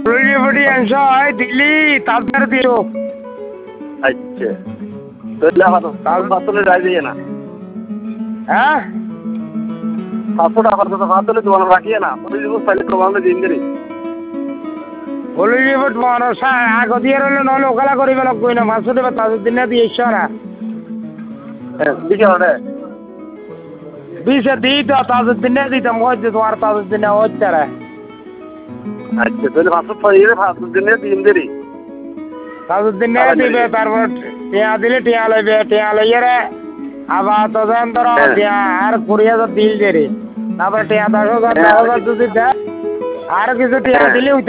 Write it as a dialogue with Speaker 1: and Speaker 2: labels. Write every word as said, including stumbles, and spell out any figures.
Speaker 1: বড়ি অংশ হয় দিল্লি তারপরে দিও।
Speaker 2: আচ্ছা তাহলে আমার বাতলে রাই দিয়ে না।
Speaker 1: হ্যাঁ
Speaker 2: পাঁচশো টাকা তো বাতলে তোমার রাখিয়ে না ওই যে তাহলে তোমার দিন দিন
Speaker 1: বলি রিপোর্ট বানো সা আগ দিয়ে রইল নহলে ওকালা করিবে লাগবে না পাঁচশো টাকা তার দিনে দিয়ে ইশারা
Speaker 2: হ্যাঁ দিকে ওরে
Speaker 1: বিশে দিই তো তাদের দিনে দিতাম হচ্ছে তোমার তাদের দিনে হচ্ছে রে
Speaker 2: আচ্ছা তাহলে পাঁচশো ছয় পাঁচশো দিনে দিন দেরি
Speaker 1: তাদের দিনে দিবে তারপর টিয়া দিলে টিয়া লইবে টিয়া লইয়ে রে আবার তোদের ধরো টিয়া আর কুড়ি হাজার দিল দেরি তারপর টিয়া দশ হাজার দশ হাজার যদি দেয় আর কিছু টিয়া দিলে